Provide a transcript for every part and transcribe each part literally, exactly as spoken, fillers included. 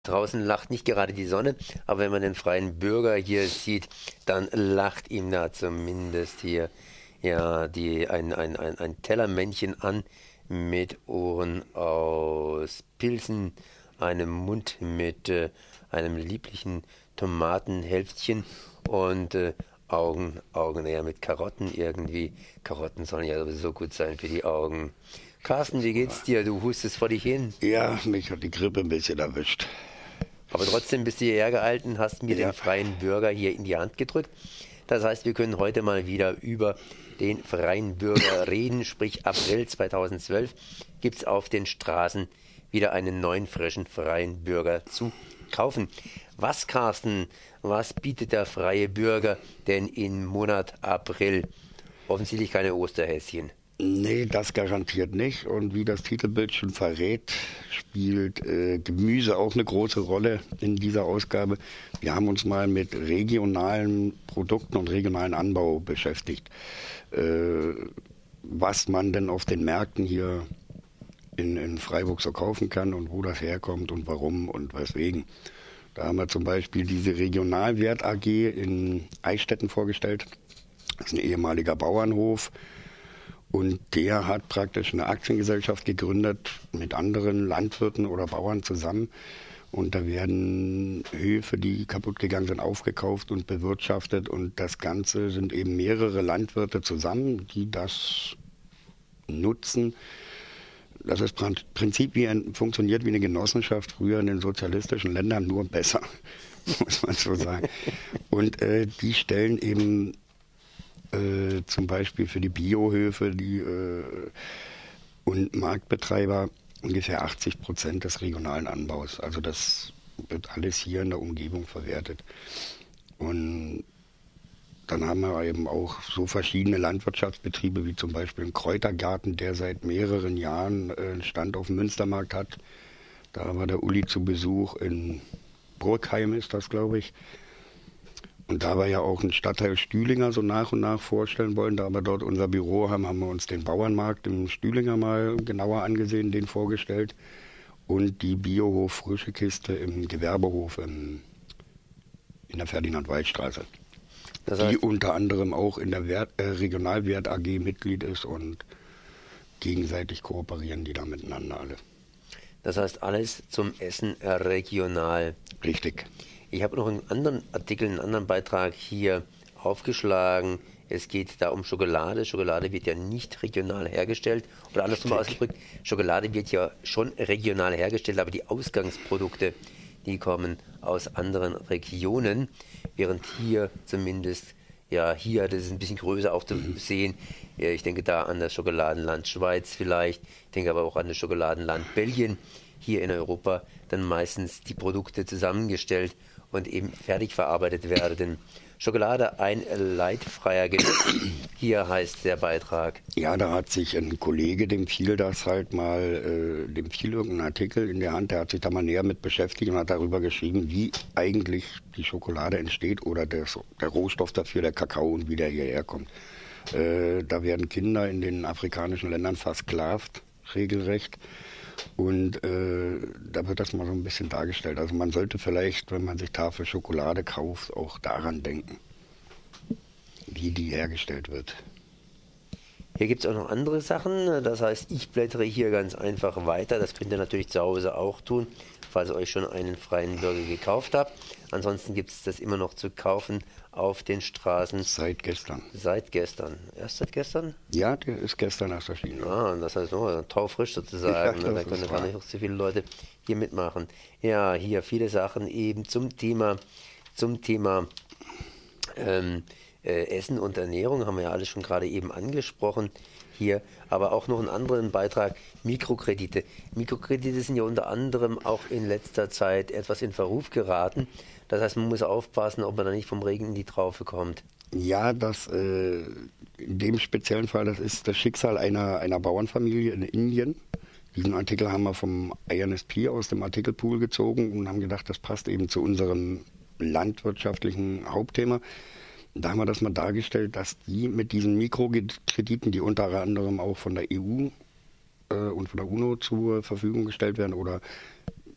Draußen lacht nicht gerade die Sonne, aber wenn man den freien Bürger hier sieht, dann lacht ihm da zumindest hier ja die ein, ein, ein, ein Tellermännchen an mit Ohren aus Pilzen, einem Mund mit äh, einem lieblichen Tomatenhälftchen und äh, Augen, Augen eher mit Karotten irgendwie. Karotten sollen ja sowieso gut sein für die Augen. Carsten, wie geht's dir? Du hustest vor dich hin. Ja, mich hat die Grippe ein bisschen erwischt. Aber trotzdem bist du hierher gehalten, und hast mir Ja. den freien Bürger hier in die Hand gedrückt. Das heißt, wir können heute mal wieder über den freien Bürger reden, sprich April zweitausendzwölf gibt es auf den Straßen wieder einen neuen, frischen freien Bürger zu kaufen. Was, Carsten, was bietet der freie Bürger denn im Monat April? Offensichtlich keine Osterhäschen. Nee, das garantiert nicht. Und wie das Titelbild schon verrät, spielt äh, Gemüse auch eine große Rolle in dieser Ausgabe. Wir haben uns mal mit regionalen Produkten und regionalen Anbau beschäftigt. Äh, was man denn auf den Märkten hier in, in Freiburg so kaufen kann und wo das herkommt und warum und weswegen. Da haben wir zum Beispiel diese Regionalwert A G in Eichstätten vorgestellt. Das ist ein ehemaliger Bauernhof. Und der hat praktisch eine Aktiengesellschaft gegründet mit anderen Landwirten oder Bauern zusammen. Und da werden Höfe, die kaputt gegangen sind, aufgekauft und bewirtschaftet. Und das Ganze sind eben mehrere Landwirte zusammen, die das nutzen. Das ist im Prinzip wie ein, funktioniert wie eine Genossenschaft früher in den sozialistischen Ländern, nur besser, muss man so sagen. Und äh, die stellen eben Äh, zum Beispiel für die Biohöfe die, äh, und Marktbetreiber ungefähr achtzig Prozent des regionalen Anbaus. Also das wird alles hier in der Umgebung verwertet. Und dann haben wir eben auch so verschiedene Landwirtschaftsbetriebe, wie zum Beispiel einen Kräutergarten, der seit mehreren Jahren äh, einen Stand auf dem Münstermarkt hat. Da war der Uli zu Besuch in Burgheim, ist das, glaube ich. Und da wir ja auch einen Stadtteil Stühlinger so nach und nach vorstellen wollen, da wir dort unser Büro haben, haben wir uns den Bauernmarkt im Stühlinger mal genauer angesehen, den vorgestellt. Und die Biohof Frische Kiste im Gewerbehof im, in der Ferdinand-Wald-Straße. Das heißt, die unter anderem auch in der Wert, äh, Regionalwert A G Mitglied ist und gegenseitig kooperieren die da miteinander alle. Das heißt, alles zum Essen regional. Richtig. Ich habe noch einen anderen Artikel, einen anderen Beitrag hier aufgeschlagen. Es geht da um Schokolade. Schokolade wird ja nicht regional hergestellt. Oder andersrum ausgedrückt, Schokolade wird ja schon regional hergestellt, aber die Ausgangsprodukte, die kommen aus anderen Regionen. Während hier zumindest, ja hier, das ist ein bisschen größer auch zu sehen. Ja, ich denke da an das Schokoladenland Schweiz vielleicht. Ich denke aber auch an das Schokoladenland Belgien. Hier in Europa dann meistens die Produkte zusammengestellt und eben fertig verarbeitet werden. Schokolade, ein leidfreier Genuss. Hier heißt der Beitrag. Ja, da hat sich ein Kollege, dem fiel das halt mal, äh, dem fiel irgendein Artikel in der Hand, der hat sich da mal näher mit beschäftigt und hat darüber geschrieben, wie eigentlich die Schokolade entsteht oder der, der Rohstoff dafür, der Kakao und wie der hierher kommt. Äh, da werden Kinder in den afrikanischen Ländern versklavt, regelrecht. Und äh, da wird das mal so ein bisschen dargestellt. Also man sollte vielleicht, wenn man sich Tafel Schokolade kauft, auch daran denken, wie die hergestellt wird. Hier gibt es auch noch andere Sachen. Das heißt, ich blättere hier ganz einfach weiter. Das könnt ihr natürlich zu Hause auch tun, falls ihr euch schon einen freien Bürger gekauft habt. Ansonsten gibt es das immer noch zu kaufen auf den Straßen. Seit gestern. Seit gestern. Erst seit gestern? Ja, der ist gestern erst erschienen. Ah, das heißt noch taufrisch sozusagen. Ja, da können gar nicht noch so viele Leute hier mitmachen. Ja, hier viele Sachen eben zum Thema, zum Thema ähm, äh, Essen und Ernährung, haben wir ja alles schon gerade eben angesprochen. Hier, aber auch noch einen anderen Beitrag, Mikrokredite. Mikrokredite sind ja unter anderem auch in letzter Zeit etwas in Verruf geraten. Das heißt, man muss aufpassen, ob man da nicht vom Regen in die Traufe kommt. Ja, das äh, in dem speziellen Fall, das ist das Schicksal einer, einer Bauernfamilie in Indien. Diesen Artikel haben wir vom I N S P aus dem Artikelpool gezogen und haben gedacht, das passt eben zu unserem landwirtschaftlichen Hauptthema. Da haben wir das mal dargestellt, dass die mit diesen Mikrokrediten, die unter anderem auch von der E U äh, und von der UNO zur Verfügung gestellt werden oder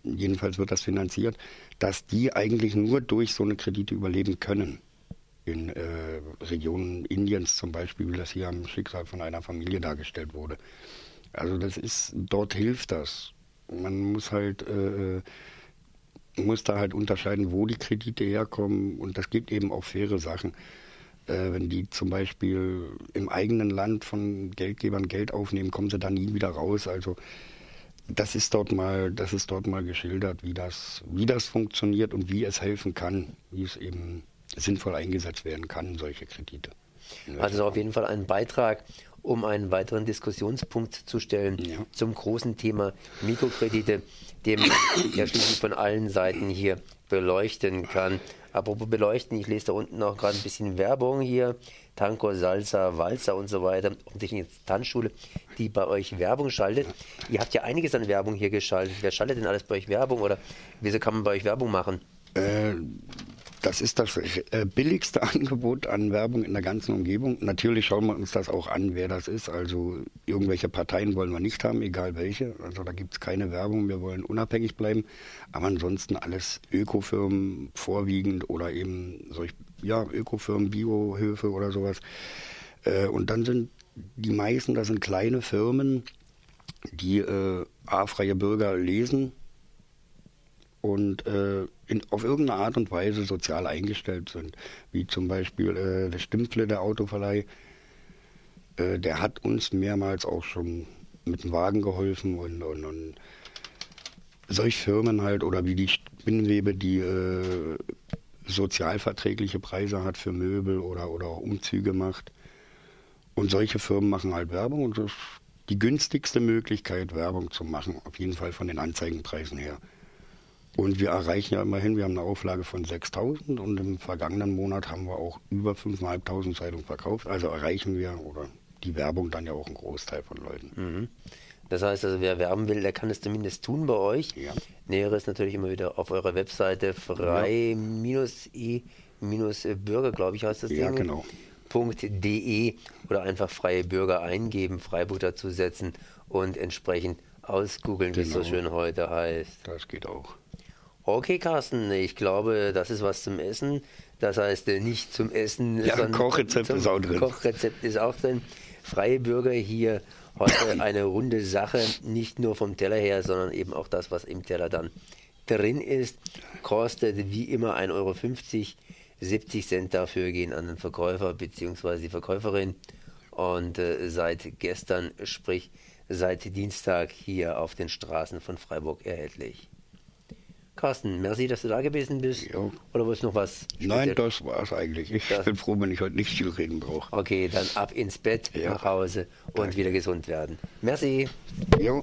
jedenfalls wird das finanziert, dass die eigentlich nur durch so eine Kredite überleben können. In äh, Regionen Indiens zum Beispiel, wie das hier am Schicksal von einer Familie dargestellt wurde. Also das ist, dort hilft das. Man muss halt, äh, muss da halt unterscheiden, wo die Kredite herkommen, und das gibt eben auch faire Sachen. Äh, wenn die zum Beispiel im eigenen Land von Geldgebern Geld aufnehmen, kommen sie da nie wieder raus. Also das ist dort mal, das ist dort mal geschildert, wie das, wie das funktioniert und wie es helfen kann, wie es eben sinnvoll eingesetzt werden kann, solche Kredite. Also auf jeden Fall ein Beitrag, um einen weiteren Diskussionspunkt zu stellen Ja. zum großen Thema Mikrokredite, den man ja schließlich von allen Seiten hier beleuchten kann. Apropos beleuchten, ich lese da unten noch gerade ein bisschen Werbung hier. Tanko, Salsa, Walzer und so weiter. Offensichtlich jetzt Tanzschule, die bei euch Werbung schaltet. Ihr habt ja einiges an Werbung hier geschaltet. Wer schaltet denn alles bei euch Werbung, oder wieso kann man bei euch Werbung machen? Äh, Das ist das äh, billigste Angebot an Werbung in der ganzen Umgebung. Natürlich schauen wir uns das auch an, wer das ist. Also irgendwelche Parteien wollen wir nicht haben, egal welche. Also da gibt es keine Werbung, wir wollen unabhängig bleiben. Aber ansonsten alles Ökofirmen vorwiegend oder eben solch, ja, Ökofirmen, Biohöfe oder sowas. Äh, und dann sind die meisten, das sind kleine Firmen, die äh, A, freie Bürger lesen und äh, in, auf irgendeine Art und Weise sozial eingestellt sind. Wie zum Beispiel äh, der Stimpfle, der Autoverleih, äh, der hat uns mehrmals auch schon mit dem Wagen geholfen, und, und, und solch Firmen halt, oder wie die Spinnwebe, die äh, sozialverträgliche Preise hat für Möbel oder, oder auch Umzüge macht. Und solche Firmen machen halt Werbung, und das ist die günstigste Möglichkeit, Werbung zu machen, auf jeden Fall von den Anzeigenpreisen her. Und wir erreichen ja immerhin, wir haben eine Auflage von sechstausend, und im vergangenen Monat haben wir auch über fünftausendfünfhundert Zeitungen verkauft. Also erreichen wir, oder die Werbung, dann ja auch einen Großteil von Leuten. Mhm. Das heißt also, wer werben will, der kann es zumindest tun bei euch. Ja. Näheres natürlich immer wieder auf eurer Webseite frei-e-bürger, glaube ich, heißt das Ja, Ding. genau. .de oder einfach freie Bürger eingeben, Freiburg dazu setzen und entsprechend ausgoogeln, wie es so Genau. schön heute heißt. Das geht auch. Okay, Carsten, ich glaube, das ist was zum Essen. Das heißt, äh, nicht zum Essen, Ja, sondern Kochrezept zum ist auch drin. Kochrezept ist auch drin. Freie Bürger hier heute eine runde Sache, nicht nur vom Teller her, sondern eben auch das, was im Teller dann drin ist. Kostet wie immer ein Euro fünfzig, siebzig Cent dafür gehen an den Verkäufer bzw. die Verkäuferin. Und äh, seit gestern, sprich seit Dienstag, hier auf den Straßen von Freiburg erhältlich. Carsten, merci, dass du da gewesen bist. Jo. Oder willst du noch was? Nein, speziell- das war's eigentlich. Ich Das- bin froh, wenn ich heute nicht viel reden brauche. Okay, dann ab ins Bett, Ja. nach Hause und Danke. wieder gesund werden. Merci. Jo.